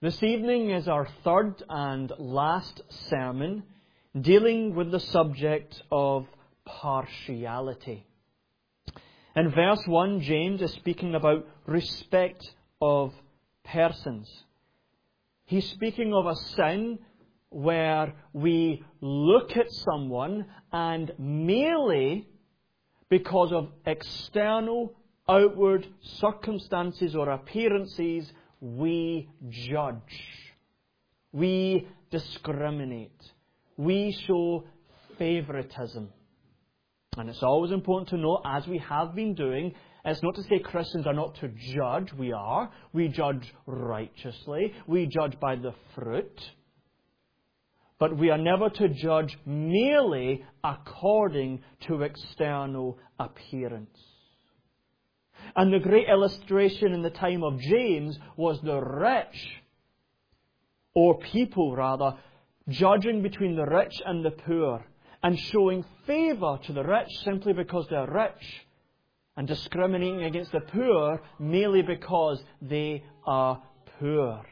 This evening is our third and last sermon dealing with the subject of partiality. In verse 1, James is speaking about respect of persons. He's speaking of a sin where we look at someone and merely because of external, outward circumstances or appearances, we judge. We discriminate. We show favoritism. And it's always important to note, as we have been doing, it's not to say Christians are not to judge. We are. We judge righteously. We judge by the fruit. But we are never to judge merely according to external appearance. And the great illustration in the time of James was the rich, or people rather, judging between the rich and the poor and showing favour to the rich simply because they're rich and discriminating against the poor merely because they are poor.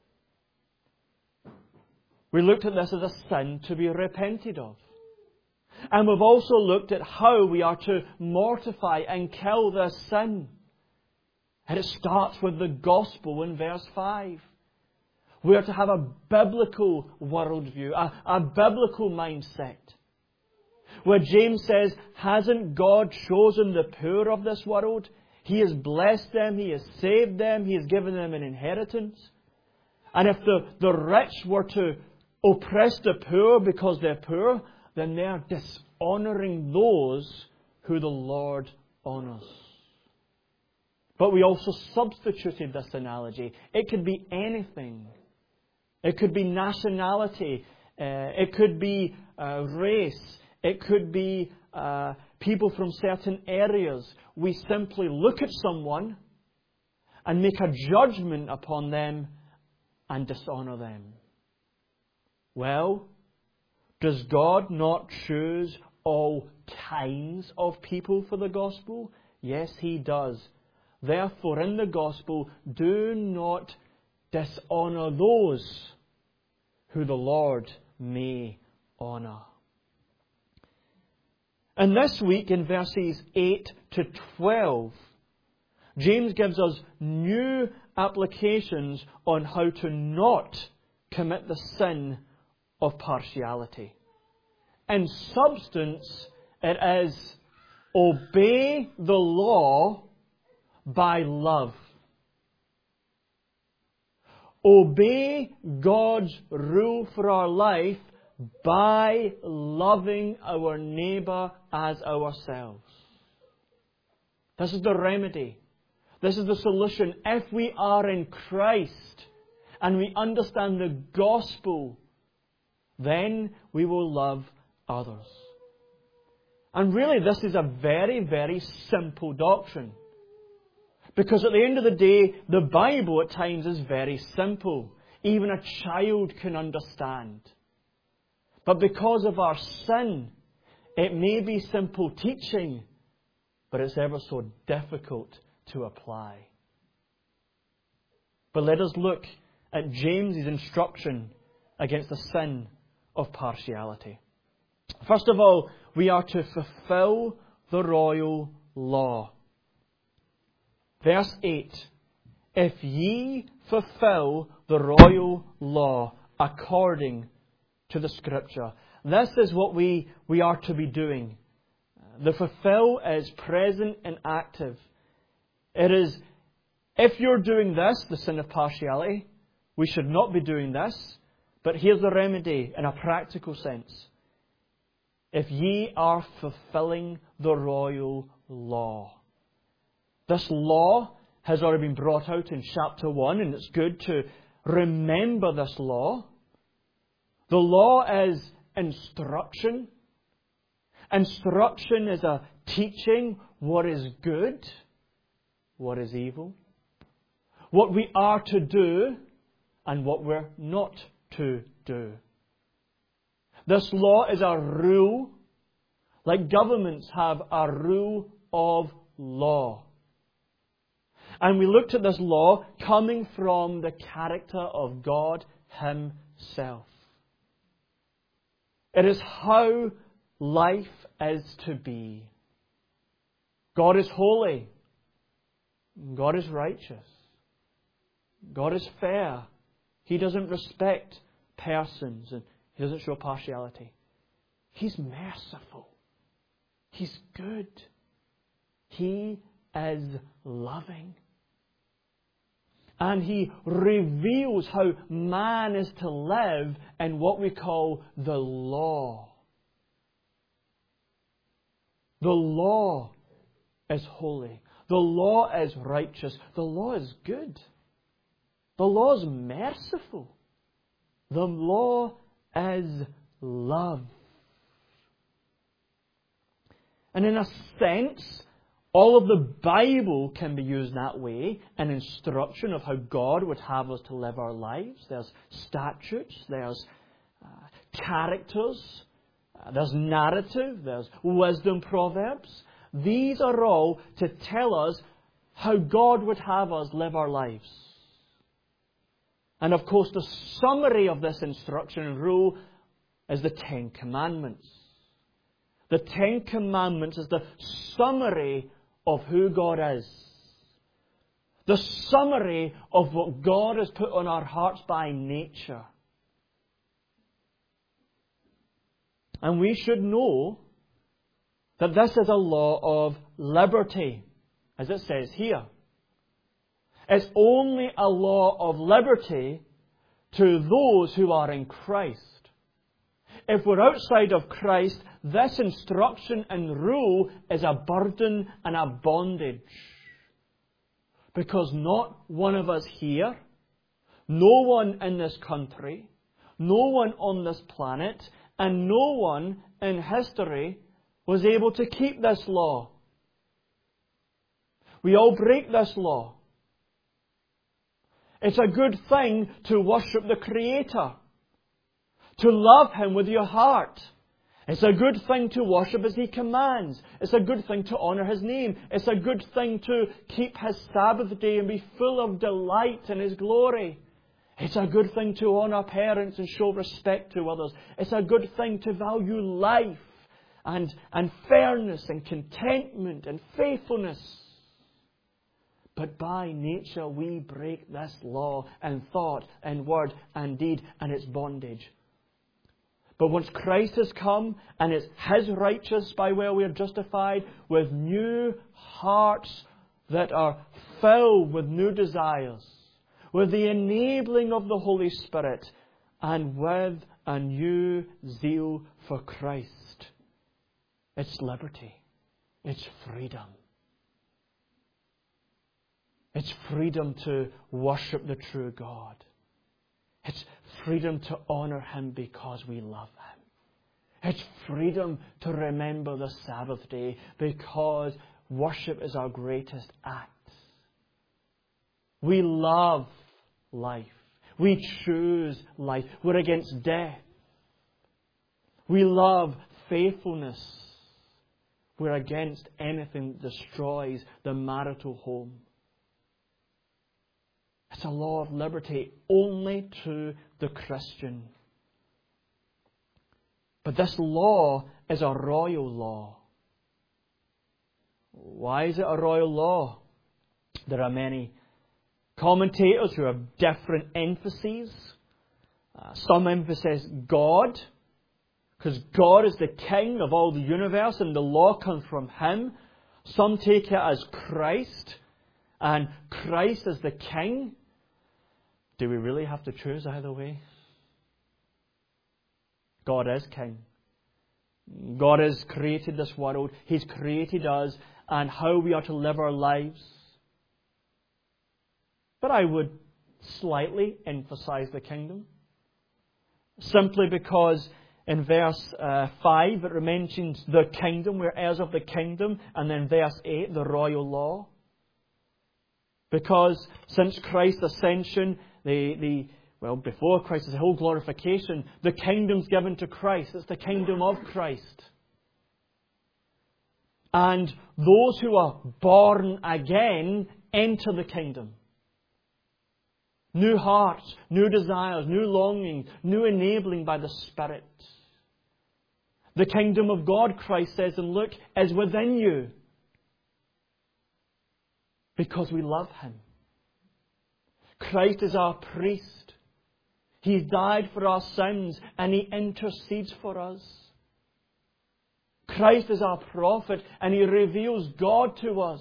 We looked at this as a sin to be repented of. And we've also looked at how we are to mortify and kill this sin. And it starts with the gospel in verse 5. We are to have a biblical worldview, a biblical mindset. Where James says, hasn't God chosen the poor of this world? He has blessed them, He has saved them, He has given them an inheritance. And if the rich were to oppress the poor because they're poor, then they are dishonouring those who the Lord honours. But we also substituted this analogy. It could be anything. It could be nationality. It could be race. It could be people from certain areas. We simply look at someone and make a judgment upon them and dishonour them. Well, does God not choose all kinds of people for the gospel? Yes, He does. Therefore, in the gospel, do not dishonour those who the Lord may honour. And this week, in verses 8 to 12, James gives us new applications on how to not commit the sin of partiality. In substance, it is obey the law by love. Obey God's rule for our life by loving our neighbour as ourselves. This is the remedy. This is the solution. If we are in Christ and we understand the gospel, then we will love others. And really, this is a very, very simple doctrine. Because at the end of the day, the Bible at times is very simple. Even a child can understand. But because of our sin, it may be simple teaching, but it's ever so difficult to apply. But let us look at James's instruction against the sin of partiality. First of all, we are to fulfill the royal law. Verse 8, if ye fulfill the royal law according to the Scripture. This is what we are to be doing. The fulfill is present and active. It is, if you're doing this, the sin of partiality, we should not be doing this. But here's the remedy in a practical sense. If ye are fulfilling the royal law. This law has already been brought out in chapter 1, and it's good to remember this law. The law is instruction. Instruction is a teaching what is good, what is evil, what we are to do, and what we're not to do. This law is a rule, like governments have a rule of law. And we looked at this law coming from the character of God Himself. It is how life is to be. God is holy. God is righteous. God is fair. He doesn't respect persons and He doesn't show partiality. He's merciful. He's good. He is loving. And He reveals how man is to live in what we call the law. The law is holy. The law is righteous. The law is good. The law is merciful. The law is love. And in a sense, all of the Bible can be used that way, an instruction of how God would have us to live our lives. There's statutes, there's characters, there's narrative, there's wisdom proverbs. These are all to tell us how God would have us live our lives. And of course, the summary of this instruction and rule is the Ten Commandments. The Ten Commandments is the summary of who God is. The summary of what God has put on our hearts by nature. And we should know that this is a law of liberty, as it says here. It's only a law of liberty to those who are in Christ. If we're outside of Christ, this instruction and rule is a burden and a bondage. Because not one of us here, no one in this country, no one on this planet, and no one in history was able to keep this law. We all break this law. It's a good thing to worship the Creator, to love Him with your heart. It's a good thing to worship as He commands. It's a good thing to honour His name. It's a good thing to keep His Sabbath day and be full of delight in His glory. It's a good thing to honour parents and show respect to others. It's a good thing to value life and fairness and contentment and faithfulness. But by nature we break this law in thought and word and deed, and it's bondage. But once Christ has come and it's His righteousness by where we are justified, with new hearts that are filled with new desires, with the enabling of the Holy Spirit, and with a new zeal for Christ, it's liberty. It's freedom. It's freedom to worship the true God. It's freedom to honour Him because we love Him. It's freedom to remember the Sabbath day because worship is our greatest act. We love life. We choose life. We're against death. We love faithfulness. We're against anything that destroys the marital home. It's a law of liberty only to the Christian. But this law is a royal law. Why is it a royal law? There are many commentators who have different emphases. Some emphasize God, because God is the king of all the universe and the law comes from Him. Some take it as Christ, and Christ is the king. Do we really have to choose either way? God is king. God has created this world. He's created us and how we are to live our lives. But I would slightly emphasize the kingdom. Simply because in verse 5 it mentions the kingdom, we're heirs of the kingdom, and then verse 8, the royal law. Because since Christ's ascension, before Christ, the whole glorification, the kingdom's given to Christ. It's the kingdom of Christ. And those who are born again enter the kingdom. New hearts, new desires, new longings, new enabling by the Spirit. The kingdom of God, Christ says in Luke, is within you. Because we love Him. Christ is our priest. He died for our sins and He intercedes for us. Christ is our prophet and He reveals God to us.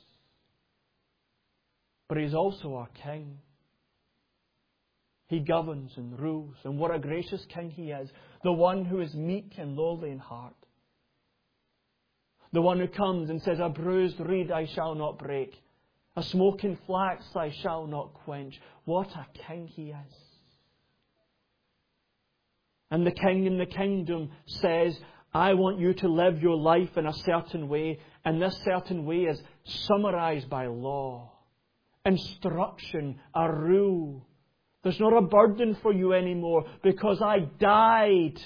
But He's also our King. He governs and rules. And what a gracious King He is. The one who is meek and lowly in heart. The one who comes and says, a bruised reed I shall not break. A smoking flax I shall not quench. What a King He is. And the King in the kingdom says, I want you to live your life in a certain way. And this certain way is summarized by law, instruction, a rule. There's not a burden for you anymore because I died.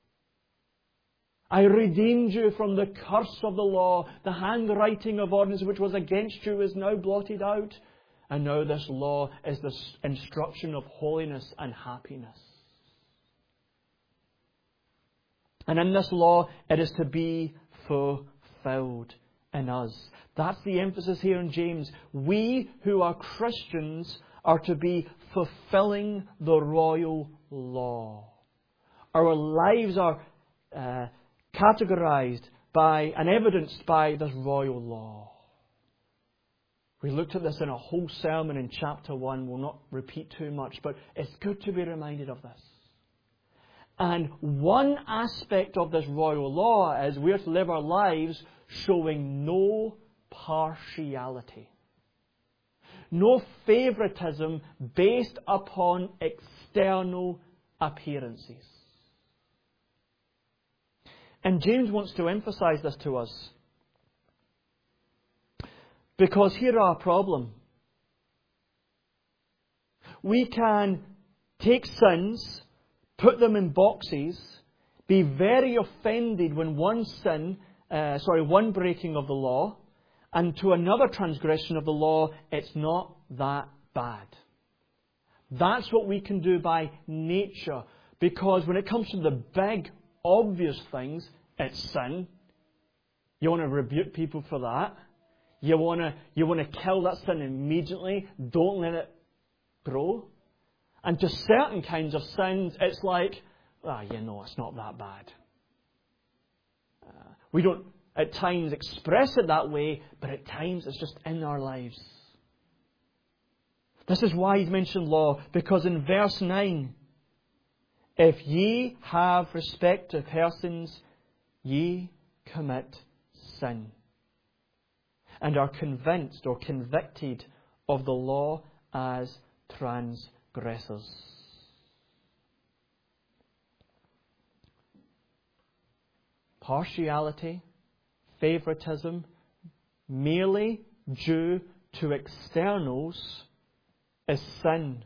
I redeemed you from the curse of the law. The handwriting of ordinance which was against you is now blotted out. And now this law is the instruction of holiness and happiness. And in this law, it is to be fulfilled in us. That's the emphasis here in James. We who are Christians are to be fulfilling the royal law. Our lives are categorized by and evidenced by this royal law. We looked at this in a whole sermon in chapter 1. We'll not repeat too much, but it's good to be reminded of this. And one aspect of this royal law is we are to live our lives showing no partiality. No favoritism based upon external appearances. And James wants to emphasize this to us. Because here's our problem. We can take sins, put them in boxes, be very offended when one breaking of the law, and to another transgression of the law, it's not that bad. That's what we can do by nature. Because when it comes to the big, obvious things, it's sin. You want to rebuke people for that. You want to kill that sin immediately. Don't let it grow. And to certain kinds of sins, it's like, it's not that bad. We don't at times express it that way, but at times it's just in our lives. This is why he's mentioned law, because in verse 9, if ye have respect to persons, ye commit sin, and are convinced or convicted of the law as transgressors. Partiality, favoritism, merely due to externals, is sin.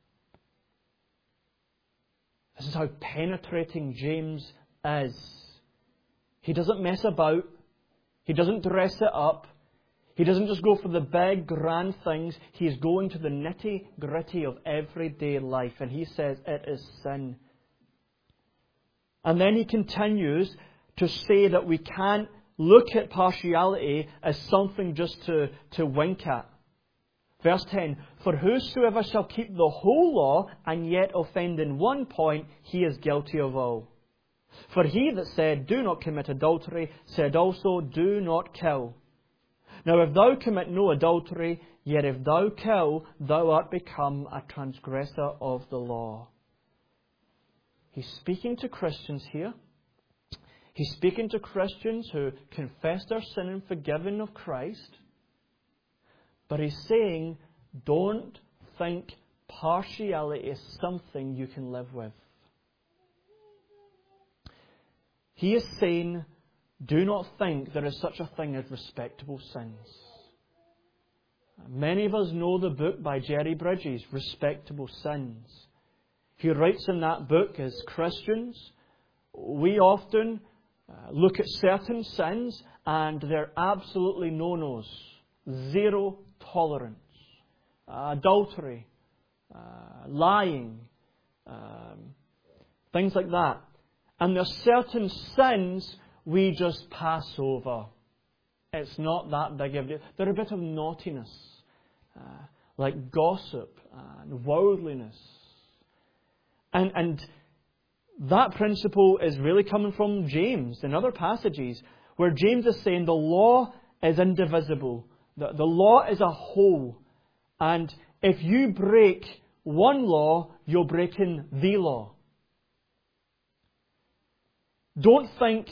This is how penetrating James is. He doesn't mess about. He doesn't dress it up. He doesn't just go for the big, grand things. He's going to the nitty-gritty of everyday life. And he says it is sin. And then he continues to say that we can't look at partiality as something just to wink at. Verse 10, for whosoever shall keep the whole law and yet offend in one point, he is guilty of all. For he that said, do not commit adultery, said also, do not kill. Now if thou commit no adultery, yet if thou kill, thou art become a transgressor of the law. He's speaking to Christians here. He's speaking to Christians who confess their sin and forgiven of Christ. But he's saying, don't think partiality is something you can live with. He is saying, do not think there is such a thing as respectable sins. Many of us know the book by Jerry Bridges, Respectable Sins. He writes in that book, as Christians, we often look at certain sins and they're absolutely no-nos. Zero intolerance, adultery, lying, things like that. And there's certain sins we just pass over. It's not that big of a deal. They're a bit of naughtiness, like gossip and worldliness. And that principle is really coming from James in other passages, where James is saying the law is indivisible. The law is a whole. And if you break one law, you're breaking the law. Don't think,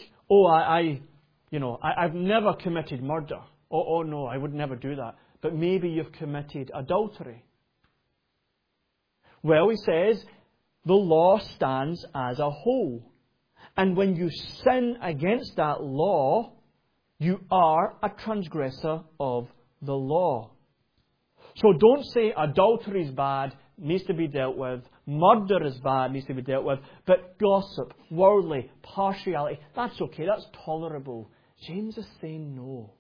I've never committed murder. Oh no, I would never do that. But maybe you've committed adultery. Well, he says, the law stands as a whole. And when you sin against that law, you are a transgressor of the law. So don't say adultery is bad, needs to be dealt with. Murder is bad, needs to be dealt with. But gossip, worldly, partiality, that's okay, that's tolerable. James is saying no.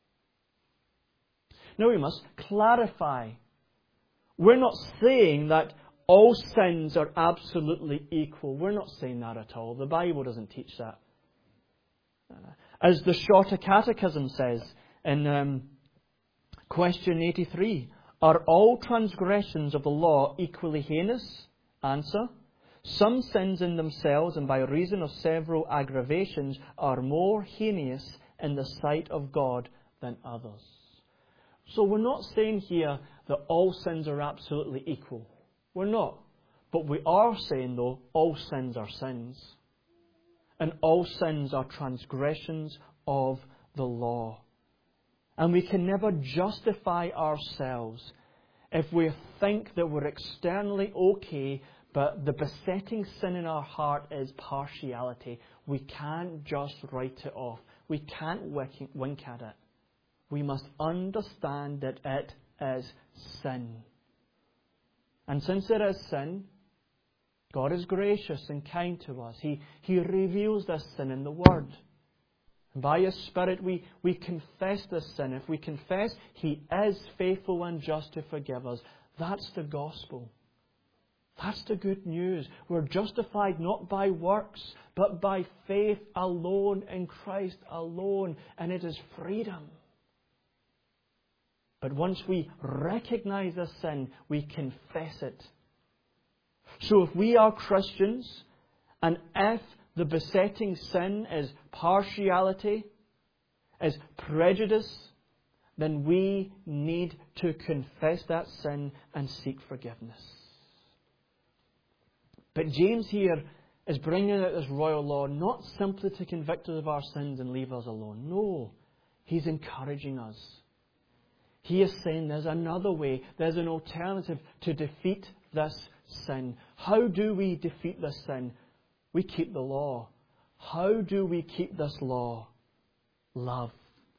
Now we must clarify. We're not saying that all sins are absolutely equal. We're not saying that at all. The Bible doesn't teach that. As the Shorter Catechism says in question 83, are all transgressions of the law equally heinous? Answer: some sins in themselves and by reason of several aggravations are more heinous in the sight of God than others. So we're not saying here that all sins are absolutely equal. We're not. But we are saying, though, all sins are sins. And all sins are transgressions of the law. And we can never justify ourselves if we think that we're externally okay, but the besetting sin in our heart is partiality. We can't just write it off. We can't wink at it. We must understand that it is sin. And since it is sin, God is gracious and kind to us. He reveals this sin in the Word. And by His Spirit we confess this sin. If we confess, He is faithful and just to forgive us. That's the gospel. That's the good news. We're justified not by works, but by faith alone in Christ alone. And it is freedom. But once we recognize this sin, we confess it. So if we are Christians, and if the besetting sin is partiality, is prejudice, then we need to confess that sin and seek forgiveness. But James here is bringing out this royal law not simply to convict us of our sins and leave us alone. No, he's encouraging us. He is saying there's another way, there's an alternative to defeat this sin. How do we defeat this sin? We keep the law. How do we keep this law? Love.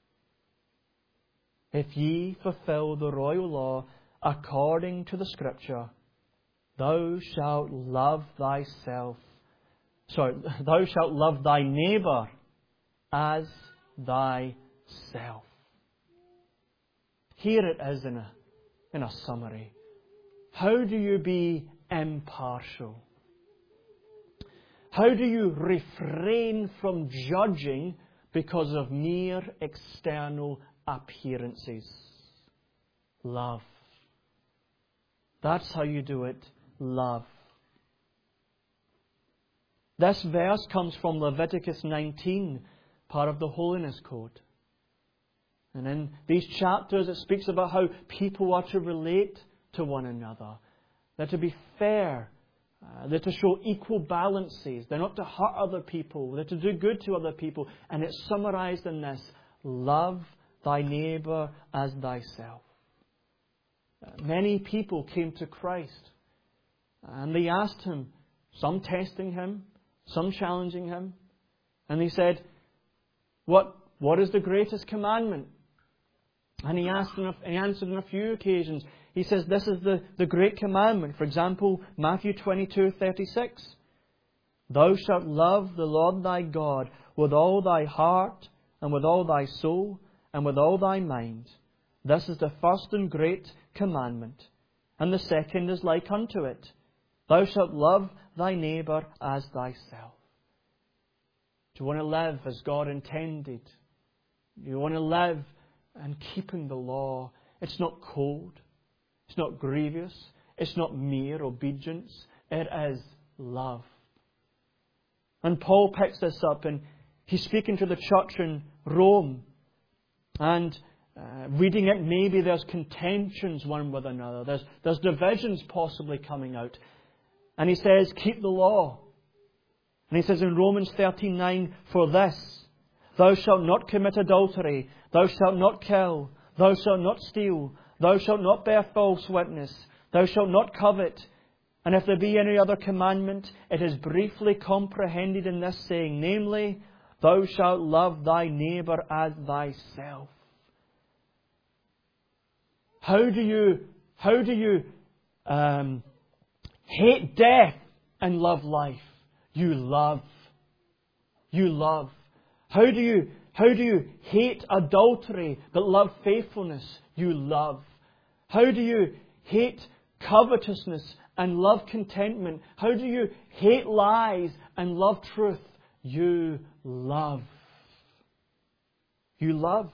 If ye fulfill the royal law according to the Scripture, thou shalt love thyself. Thou shalt love thy neighbour as thyself. Here it is in a summary. How do you be impartial? How do you refrain from judging because of mere external appearances? Love. That's how you do it. Love. This verse comes from Leviticus 19, part of the Holiness Code. And in these chapters it speaks about how people are to relate to one another. They're to be fair. They're to show equal balances. They're not to hurt other people. They're to do good to other people. And it's summarized in this: love thy neighbour as thyself. Many people came to Christ and they asked Him, some testing Him, some challenging Him. And He said, What is the greatest commandment? And He answered on a few occasions. He says, this is the great commandment. For example, Matthew 22:36. Thou shalt love the Lord thy God with all thy heart and with all thy soul and with all thy mind. This is the first and great commandment, and the second is like unto it. Thou shalt love thy neighbour as thyself. Do you want to live as God intended? Do you want to live and keeping the law? It's not cold. It's not grievous. It's not mere obedience. It is love. And Paul picks this up, and he's speaking to the church in Rome. And reading it, maybe there's contentions one with another. There's divisions possibly coming out. And he says, keep the law. And he says in Romans 13:9, for this, thou shalt not commit adultery, thou shalt not kill, thou shalt not steal, thou shalt not bear false witness, thou shalt not covet. And if there be any other commandment, it is briefly comprehended in this saying, namely, thou shalt love thy neighbour as thyself. How do you hate death and love life? You love. You love. How do you hate adultery but love faithfulness? You love. How do you hate covetousness and love contentment? How do you hate lies and love truth? You love. You love.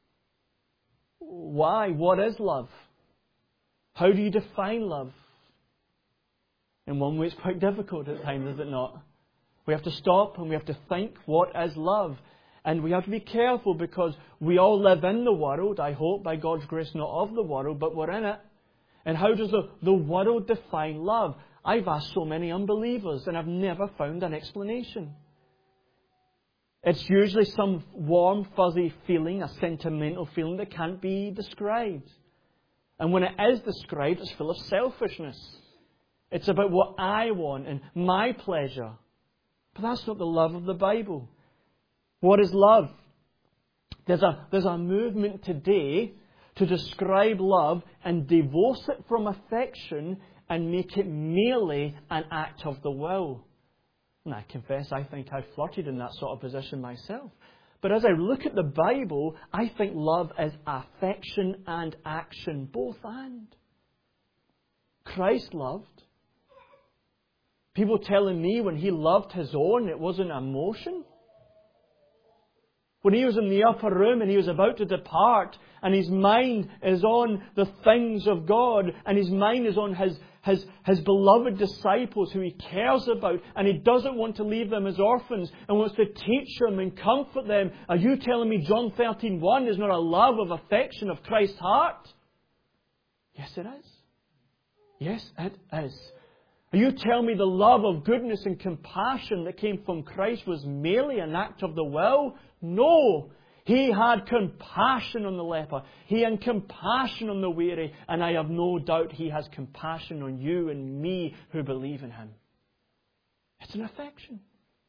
Why? What is love? How do you define love? In one way it's quite difficult at times, is it not? We have to stop and we have to think, what is love? And we have to be careful because we all live in the world, I hope, by God's grace, not of the world, but we're in it. And how does the world define love? I've asked so many unbelievers and I've never found an explanation. It's usually some warm, fuzzy feeling, a sentimental feeling that can't be described. And when it is described, it's full of selfishness. It's about what I want and my pleasure. But that's not the love of the Bible. What is love? There's a movement today to describe love and divorce it from affection and make it merely an act of the will. And I confess, I think I flirted in that sort of position myself. But as I look at the Bible, I think love is affection and action, both and. Christ loved. People telling me when He loved His own, it wasn't emotion. When He was in the upper room and He was about to depart, and His mind is on the things of God, and His mind is on His beloved disciples who He cares about, and He doesn't want to leave them as orphans, and wants to teach them and comfort them. Are you telling me John 13:1 is not a love of affection of Christ's heart? Yes, it is. Yes, it is. Are you telling me the love of goodness and compassion that came from Christ was merely an act of the will? No. He had compassion on the leper. He had compassion on the weary. And I have no doubt He has compassion on you and me who believe in Him. It's an affection.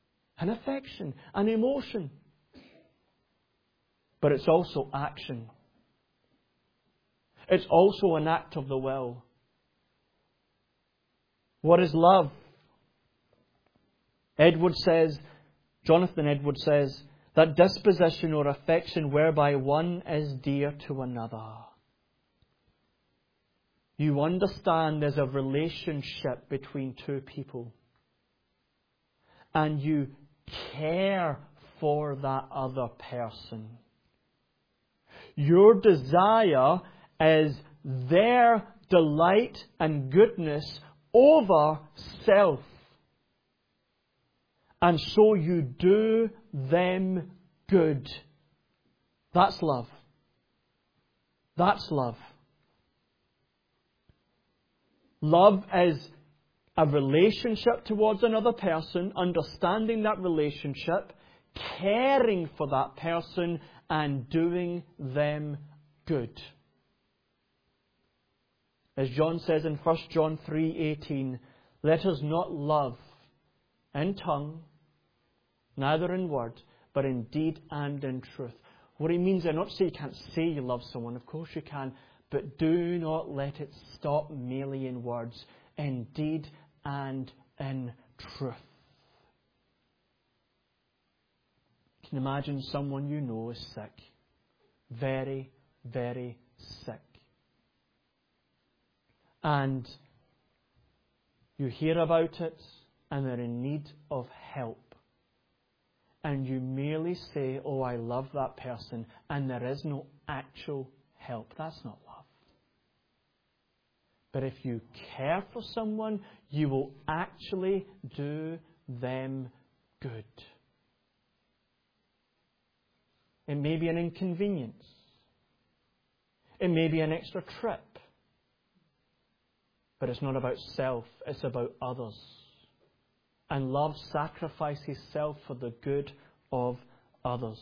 An emotion. But it's also action. It's also an act of the will. What is love? Jonathan Edwards says, that disposition or affection whereby one is dear to another. You understand there's a relationship between two people. And you care for that other person. Your desire is their delight and goodness over self. And so you do them good. That's love. That's love. Love is a relationship towards another person, understanding that relationship, caring for that person, and doing them good. As John says in 1 John 3:18, let us not love in tongue, neither in word, but in deed and in truth. What he means, I'm not saying you can't say you love someone, of course you can, but do not let it stop merely in words, in deed and in truth. Can you imagine someone you know is sick? Very, very sick. And you hear about it and they're in need of help. And you merely say, oh, I love that person, and there is no actual help. That's not love. But if you care for someone, you will actually do them good. It may be an inconvenience. It may be an extra trip. But it's not about self, it's about others. And love sacrifices self for the good of others.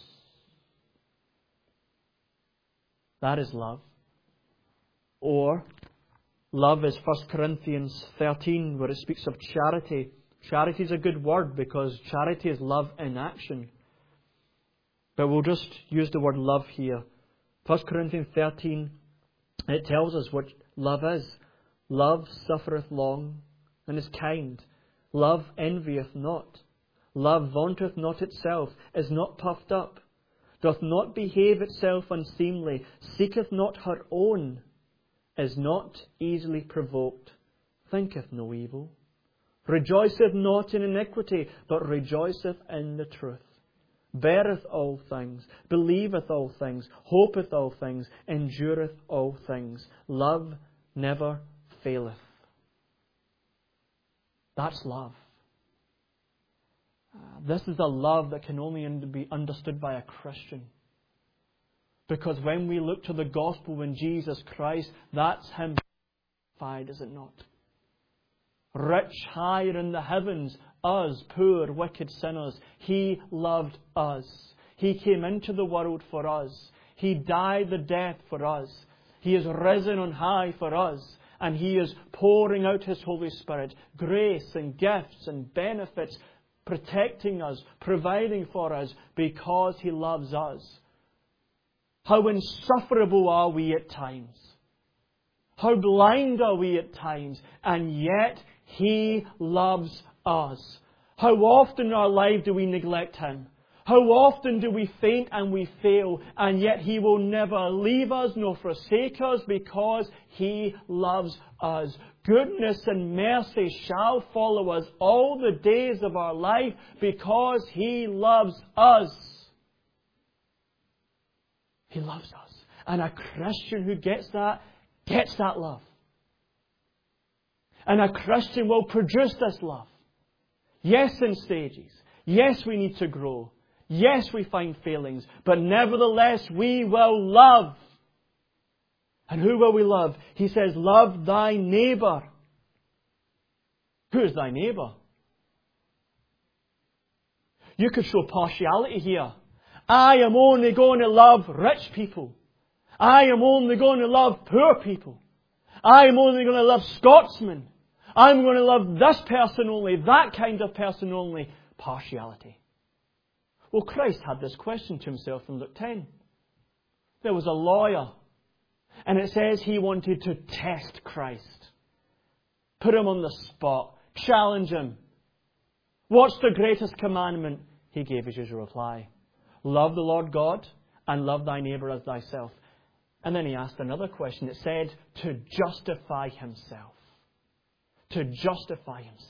That is love. Or, love is 1 Corinthians 13, where it speaks of charity. Charity is a good word because charity is love in action. But we'll just use the word love here. 1 Corinthians 13, it tells us what love is. Love suffereth long and is kind. Love envieth not. Love vaunteth not itself, is not puffed up, doth not behave itself unseemly, seeketh not her own, is not easily provoked, thinketh no evil, rejoiceth not in iniquity, but rejoiceth in the truth, beareth all things, believeth all things, hopeth all things, endureth all things. Love never faileth. That's love. This is a love that can only be understood by a Christian. Because when we look to the gospel in Jesus Christ, that's Him crucified, is it not? Rich higher in the heavens, us, poor, wicked sinners. He loved us. He came into the world for us. He died the death for us. He is risen on high for us. And He is pouring out His Holy Spirit, grace and gifts and benefits, protecting us, providing for us, because He loves us. How insufferable are we at times? How blind are we at times? And yet He loves us. How often in our life do we neglect Him? How often do we faint and we fail, and yet He will never leave us nor forsake us because He loves us. Goodness and mercy shall follow us all the days of our life because He loves us. He loves us. And a Christian who gets that love. And a Christian will produce this love. Yes, in stages. Yes, we need to grow. Yes, we find failings, but nevertheless we will love. And who will we love? He says, love thy neighbour. Who is thy neighbour? You could show partiality here. I am only going to love rich people. I am only going to love poor people. I am only going to love Scotsmen. I'm going to love this person only, that kind of person only. Partiality. Well, Christ had this question to Himself in Luke 10. There was a lawyer, and it says he wanted to test Christ. Put Him on the spot. Challenge Him. What's the greatest commandment? He gave His usual reply. Love the Lord God and love thy neighbour as thyself. And then He asked another question. It said, to justify Himself. To justify Himself.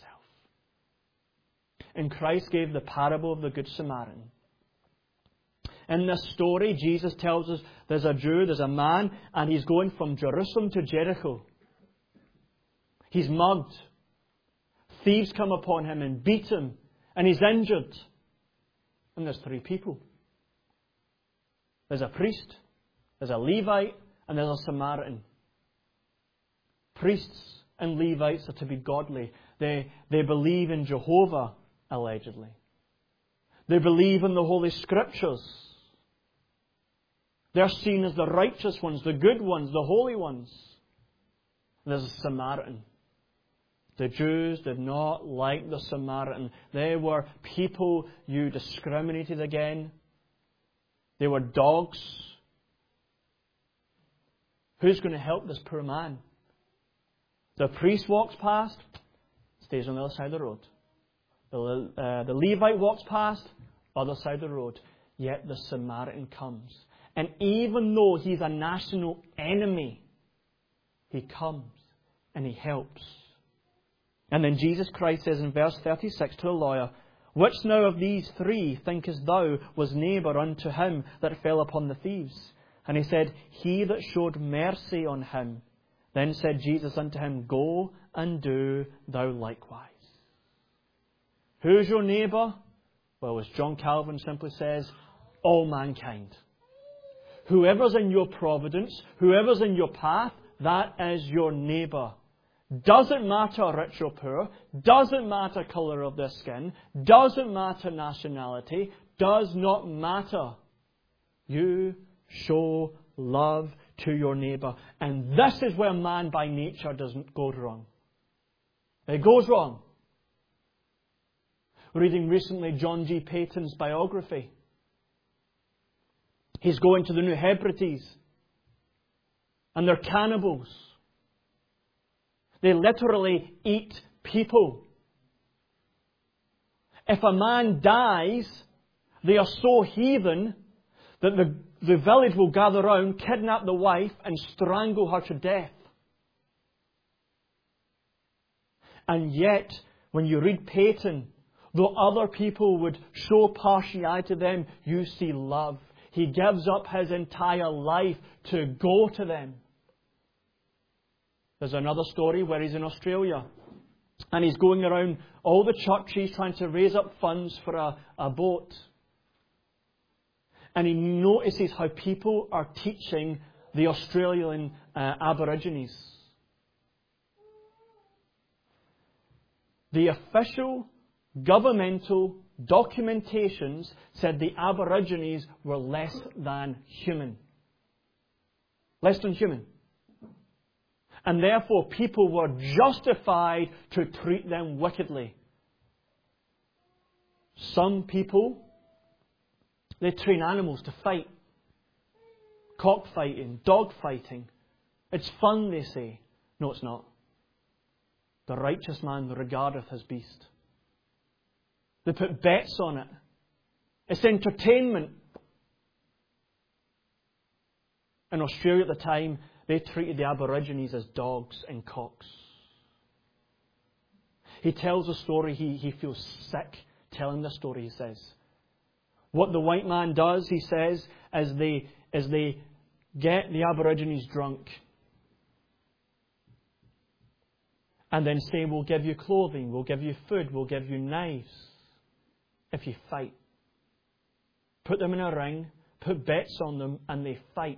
And Christ gave the parable of the Good Samaritan. In this story, Jesus tells us there's a man, and he's going from Jerusalem to Jericho. He's mugged. Thieves come upon him and beat him, and he's injured. And there's 3 people. There's a priest, there's a Levite, and there's a Samaritan. Priests and Levites are to be godly. They believe in Jehovah, allegedly. They believe in the Holy Scriptures. They're seen as the righteous ones, the good ones, the holy ones. There's a Samaritan. The Jews did not like the Samaritan. They were people you discriminated against. They were dogs. Who's going to help this poor man? The priest walks past, stays on the other side of the road. The Levite walks past, other side of the road. Yet the Samaritan comes. And even though he's a national enemy, he comes and he helps. And then Jesus Christ says in verse 36 to the lawyer, "Which now of these three thinkest thou was neighbour unto him that fell upon the thieves?" And he said, "He that showed mercy on him." Then said Jesus unto him, "Go and do thou likewise." Who's your neighbour? Well, as John Calvin simply says, all mankind. Whoever's in your providence, whoever's in your path, that is your neighbour. Doesn't matter rich or poor, doesn't matter colour of their skin, doesn't matter nationality, does not matter. You show love to your neighbour. And this is where man by nature doesn't go wrong. It goes wrong. Reading recently John G. Paton's biography. He's going to the New Hebrides. And they're cannibals. They literally eat people. If a man dies, they are so heathen that the village will gather round, kidnap the wife, and strangle her to death. And yet, when you read Paton, though other people would show partiality to them, you see love. He gives up his entire life to go to them. There's another story where he's in Australia. And he's going around all the churches trying to raise up funds for a boat. And he notices how people are teaching the Australian Aborigines. The official governmental documentations said the Aborigines were less than human. Less than human. And therefore people were justified to treat them wickedly. Some people, they train animals to fight. Cockfighting, dog fighting. It's fun, they say. No, it's not. The righteous man regardeth his beast. They put bets on it. It's entertainment. In Australia at the time, they treated the Aborigines as dogs and cocks. He tells a story, he feels sick telling the story, he says. What the white man does, he says, as they get the Aborigines drunk and then say, we'll give you clothing, we'll give you food, we'll give you knives if you fight. Put them in a ring, put bets on them, and they fight.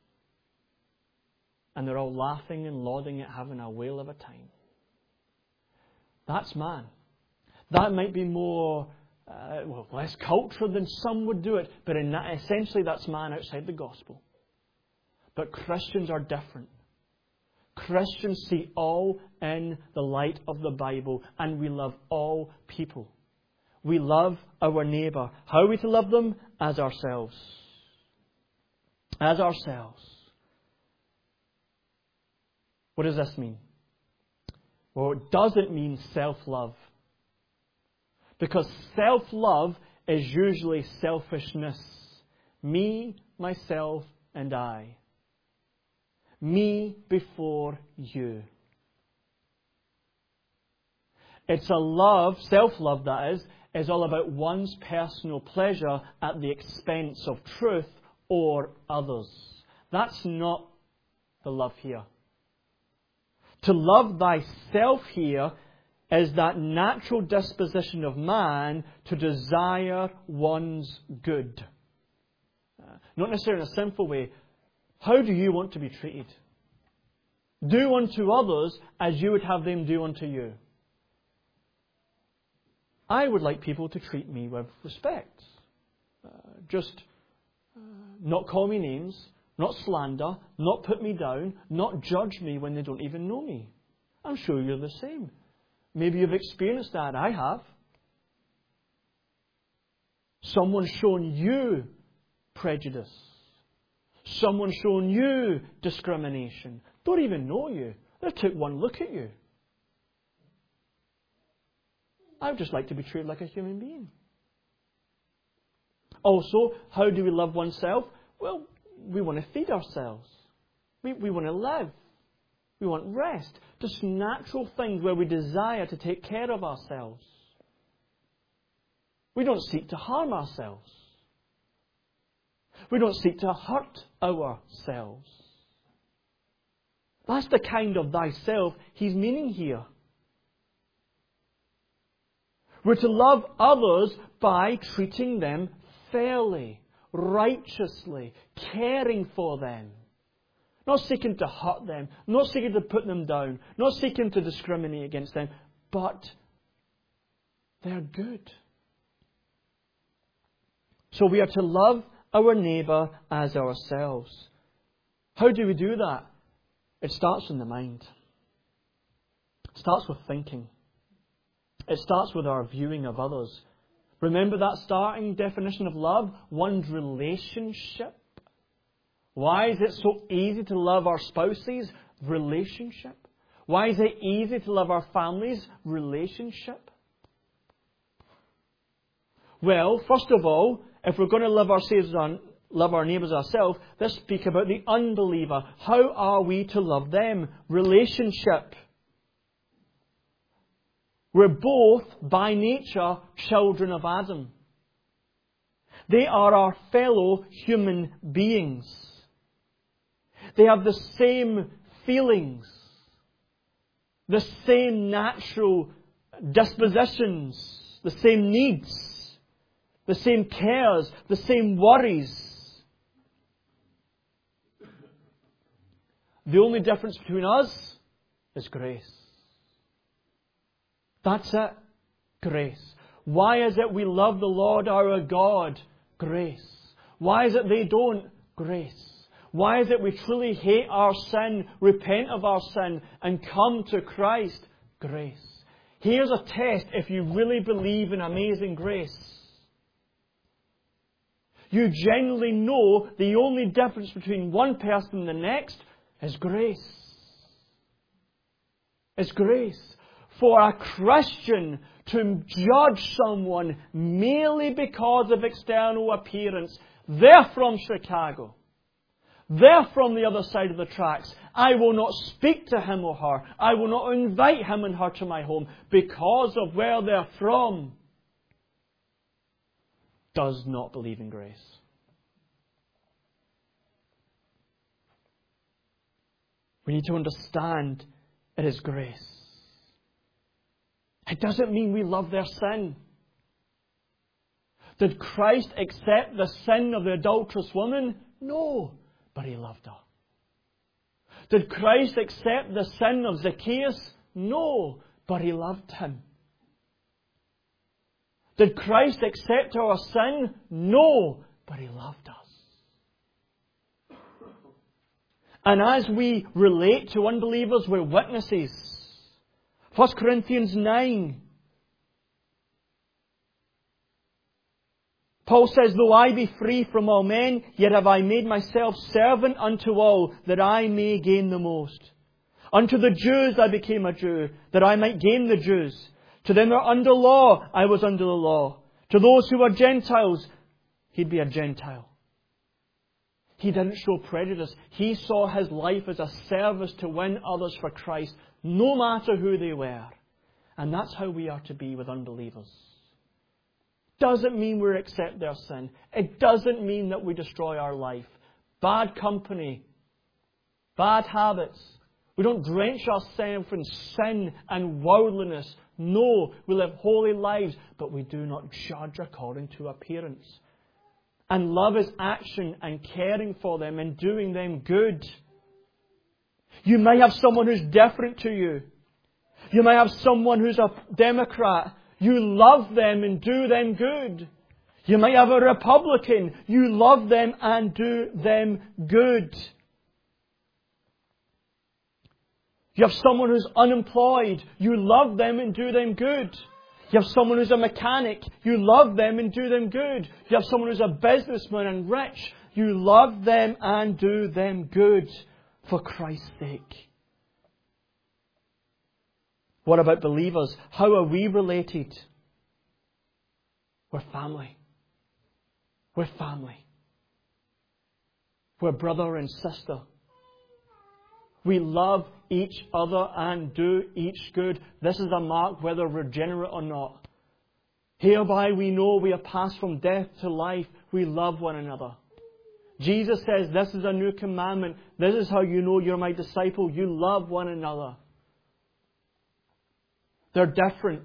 And they're all laughing and lauding at having a whale of a time. That's man. That might be more, less cultural than some would do it, but essentially that's man outside the gospel. But Christians are different. Christians see all in the light of the Bible, and we love all people. We love our neighbour. How are we to love them? As ourselves. As ourselves. What does this mean? Well, it doesn't mean self-love. Because self-love is usually selfishness. Me, myself, and I. Me before you. It's a love, self-love that is all about one's personal pleasure at the expense of truth or others. That's not the love here. To love thyself here is that natural disposition of man to desire one's good. Not necessarily in a sinful way. How do you want to be treated? Do unto others as you would have them do unto you. I would like people to treat me with respect. Not call me names, not slander, not put me down, not judge me when they don't even know me. I'm sure you're the same. Maybe you've experienced that. I have. Someone's shown you prejudice. Someone's shown you discrimination. Don't even know you. They took one look at you. I would just like to be treated like a human being. Also, how do we love oneself? Well, we want to feed ourselves. We want to live. We want rest. Just natural things where we desire to take care of ourselves. We don't seek to harm ourselves. We don't seek to hurt ourselves. That's the kind of thyself he's meaning here. We're to love others by treating them fairly, righteously, caring for them. Not seeking to hurt them, not seeking to put them down, not seeking to discriminate against them, but they're good. So we are to love our neighbour as ourselves. How do we do that? It starts in the mind. It starts with thinking. It starts with our viewing of others. Remember that starting definition of love? One's relationship. Why is it so easy to love our spouses? Relationship. Why is it easy to love our families? Relationship. Well, first of all, if we're going to love our neighbours ourselves, let's speak about the unbeliever. How are we to love them? Relationship. We're both, by nature, children of Adam. They are our fellow human beings. They have the same feelings, the same natural dispositions, the same needs, the same cares, the same worries. The only difference between us is grace. That's it. Grace. Why is it we love the Lord our God? Grace. Why is it they don't? Grace. Why is it we truly hate our sin, repent of our sin, and come to Christ? Grace. Here's a test if you really believe in amazing grace. You genuinely know the only difference between one person and the next is grace. It's grace. For a Christian to judge someone merely because of external appearance, they're from Chicago. They're from the other side of the tracks. I will not speak to him or her. I will not invite him and her to my home because of where they're from. Does not believe in grace. We need to understand it is grace. It doesn't mean we love their sin. Did Christ accept the sin of the adulterous woman? No, but He loved her. Did Christ accept the sin of Zacchaeus? No, but He loved him. Did Christ accept our sin? No, but He loved us. And as we relate to unbelievers, we're witnesses. 1 Corinthians 9. Paul says, though I be free from all men, yet have I made myself servant unto all, that I may gain the most. Unto the Jews I became a Jew, that I might gain the Jews. To them that are under law, I was under the law. To those who are Gentiles, he'd be a Gentile. He didn't show prejudice. He saw his life as a service to win others for Christ, no matter who they were. And that's how we are to be with unbelievers. Doesn't mean we accept their sin. It doesn't mean that we destroy our life. Bad company. Bad habits. We don't drench ourselves in sin and worldliness. No, we live holy lives, but we do not judge according to appearance. And love is action and caring for them and doing them good. You may have someone who's different to you. You may have someone who's a Democrat. You love them and do them good. You might have a Republican. You love them and do them good. You have someone who's unemployed. You love them and do them good. You have someone who's a mechanic. You love them and do them good. You have someone who's a businessman and rich. You love them and do them good for Christ's sake. What about believers? How are we related? We're family. We're family. We're brother and sister. We love each other and do each good. This is a mark whether we're regenerate or not. Hereby we know we are passed from death to life. We love one another. Jesus says, this is a new commandment. This is how you know you're my disciple. You love one another. They're different.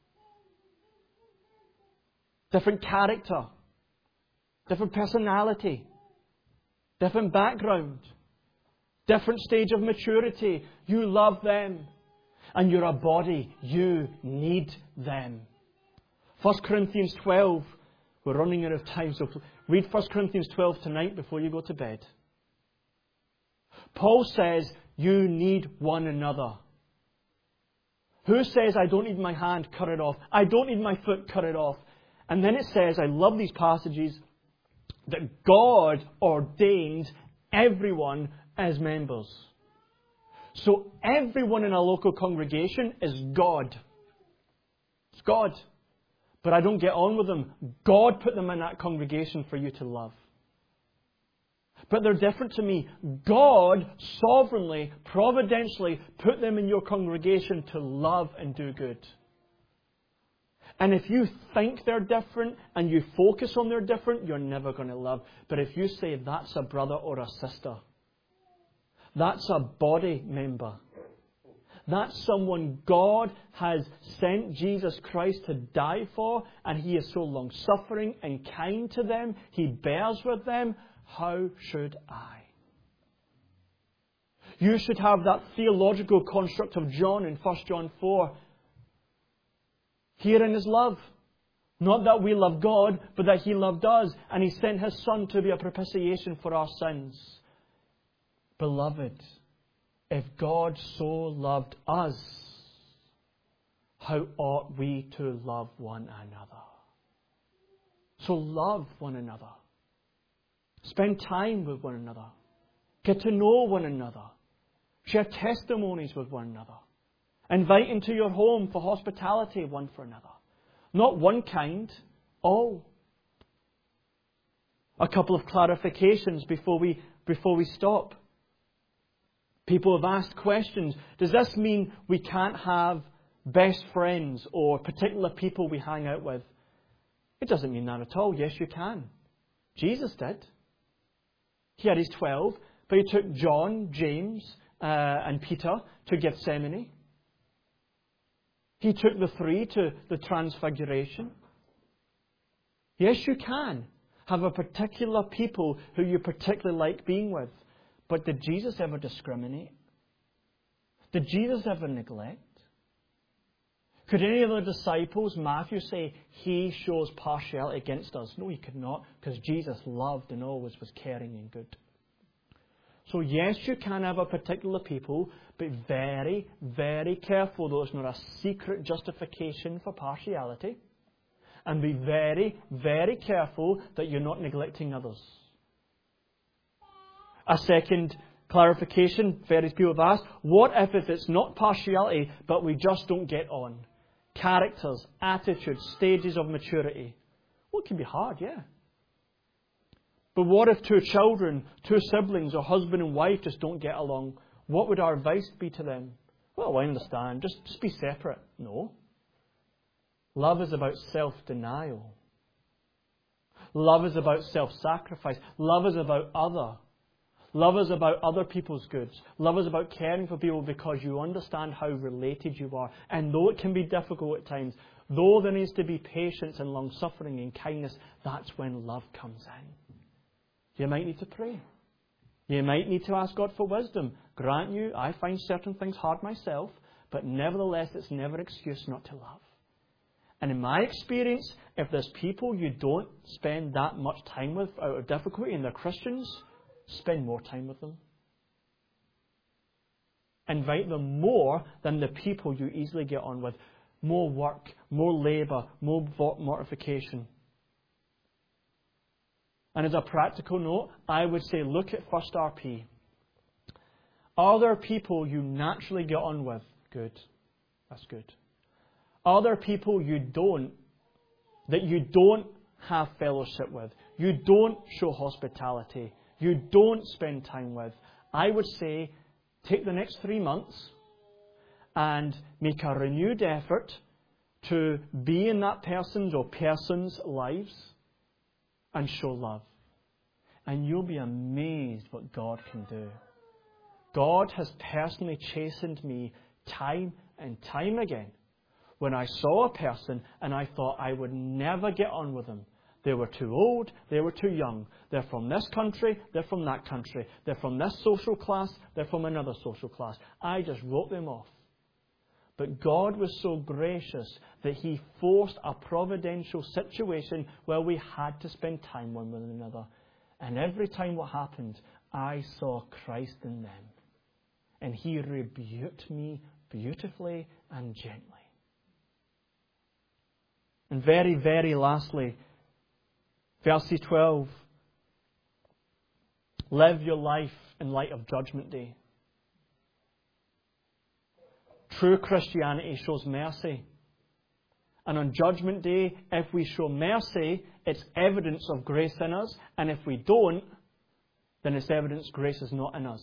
Different character. Different personality. Different background. Different stage of maturity. You love them. And you're a body. You need them. 1 Corinthians 12. We're running out of time, so read 1 Corinthians 12 tonight before you go to bed. Paul says, you need one another. Who says, I don't need my hand, cut it off. I don't need my foot, cut it off. And then it says, I love these passages, that God ordains everyone as members. So everyone in a local congregation is God. It's God. But I don't get on with them. God put them in that congregation for you to love. But they're different to me. God sovereignly, providentially put them in your congregation to love and do good. And if you think they're different and you focus on they're different, you're never going to love. But if you say that's a brother or a sister, that's a body member, that's someone God has sent Jesus Christ to die for, and He is so long-suffering and kind to them, He bears with them, how should I? You should have that theological construct of John in 1 John 4. Herein is love. Not that we love God, but that He loved us, and He sent His Son to be a propitiation for our sins. Beloved, if God so loved us, how ought we to love one another? So love one another. Spend time with one another. Get to know one another. Share testimonies with one another. Invite into your home for hospitality one for another. Not one kind, all. A couple of clarifications before we stop. People have asked questions. Does this mean we can't have best friends or particular people we hang out with? It doesn't mean that at all. Yes, you can. Jesus did. He had his 12, but He took John, James, and Peter to Gethsemane. He took the 3 to the Transfiguration. Yes, you can have a particular people who you particularly like being with. But did Jesus ever discriminate? Did Jesus ever neglect? Could any of the disciples, Matthew, say, He shows partiality against us? No, He could not, because Jesus loved and always was caring and good. So yes, you can have a particular people, but very, very careful that it's not a secret justification for partiality. And be very, very careful that you're not neglecting others. A second clarification, various people have asked, what if it's not partiality, but we just don't get on? Characters, attitudes, stages of maturity. Well, it can be hard, yeah. But what if 2 children, 2 siblings, or husband and wife just don't get along? What would our advice be to them? Well, I understand. Just be separate. No. Love is about self-denial. Love is about self-sacrifice. Love is about other. Love is about other people's goods. Love is about caring for people because you understand how related you are. And though it can be difficult at times, though there needs to be patience and long-suffering and kindness, that's when love comes in. You might need to pray. You might need to ask God for wisdom. Grant you, I find certain things hard myself, but nevertheless, it's never an excuse not to love. And in my experience, if there's people you don't spend that much time with out of difficulty and they're Christians, spend more time with them. Invite them more than the people you easily get on with. More work, more labour, more mortification. And as a practical note, I would say look at First RP. Are there people you naturally get on with? Good. That's good. Are there people that you don't have fellowship with? You don't show hospitality. you don't spend time with, I would say take the next 3 months and make a renewed effort to be in that person's or persons' lives and show love. And you'll be amazed what God can do. God has personally chastened me time and time again when I saw a person and I thought I would never get on with them. They were too old, they were too young. They're from this country, they're from that country. They're from this social class, they're from another social class. I just wrote them off. But God was so gracious that He forced a providential situation where we had to spend time one with another. And every time what happened, I saw Christ in them. And He rebuked me beautifully and gently. And very, very lastly, verse 12. Live your life in light of Judgment Day. True Christianity shows mercy. And on Judgment Day, if we show mercy, it's evidence of grace in us. And if we don't, then it's evidence grace is not in us.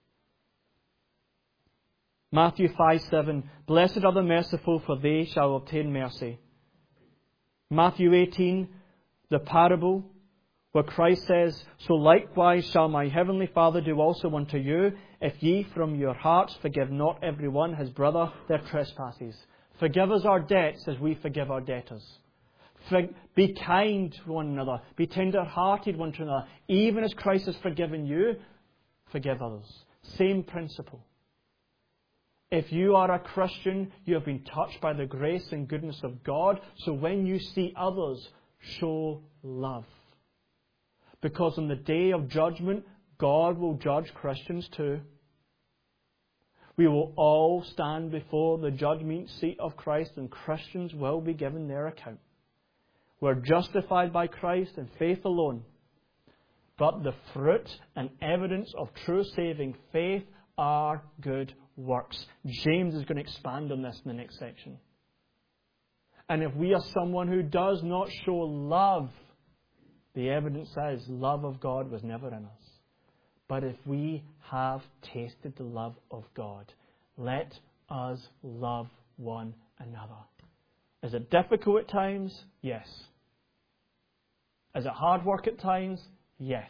Matthew 5:7. Blessed are the merciful, for they shall obtain mercy. Matthew 18, the parable where Christ says, so likewise shall my heavenly Father do also unto you, if ye from your hearts forgive not every one his brother their trespasses. Forgive us our debts as we forgive our debtors. Be kind to one another. Be tender-hearted one to another. Even as Christ has forgiven you, forgive others. Same principle. If you are a Christian, you have been touched by the grace and goodness of God. So when you see others, show love. Because on the day of judgment, God will judge Christians too. We will all stand before the judgment seat of Christ, and Christians will be given their account. We're justified by Christ and faith alone. But the fruit and evidence of true saving faith are good works. James is going to expand on this in the next section. And if we are someone who does not show love, the evidence says love of God was never in us. But if we have tasted the love of God, let us love one another. Is it difficult at times? Yes. Is it hard work at times? Yes.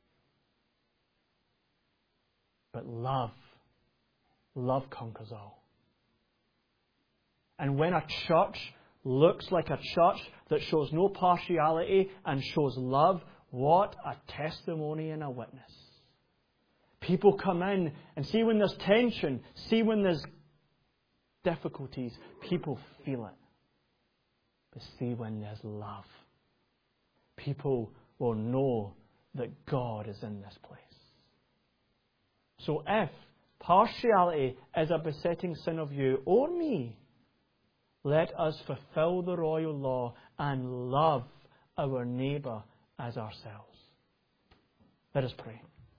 But love conquers all. And when a church looks like a church that shows no partiality and shows love, what a testimony and a witness. People come in and see when there's tension, see when there's difficulties, people feel it. But see when there's love, people will know that God is in this place. So if partiality is a besetting sin of you or me, let us fulfill the royal law and love our neighbour as ourselves. Let us pray.